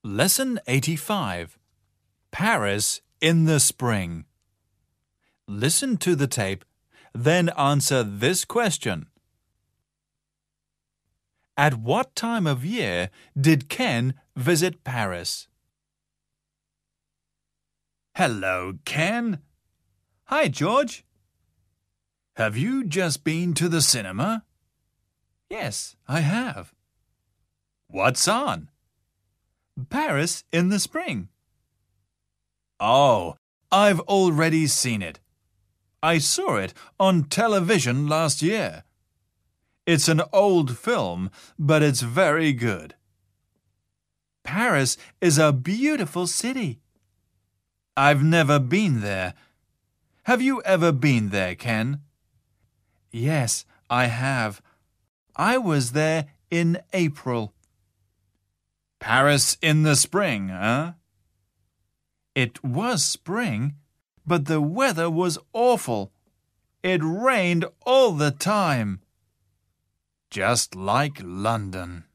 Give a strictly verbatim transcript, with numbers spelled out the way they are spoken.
Lesson eighty-five. Paris in the spring. Listen to the tape, then answer this question. At what time of year did Ken visit Paris? Hello, Ken. Hi, George. Have you just been to the cinema? Yes, I have. What's on? Paris in the spring. Oh, I've already seen it. I saw it on television last year. It's an old film, but it's very good. Paris is a beautiful city. I've never been there. Have you ever been there, Ken? Yes, I have. I was there in April. Paris in the spring, huh? It was spring, but the weather was awful. It rained all the time. Just like London.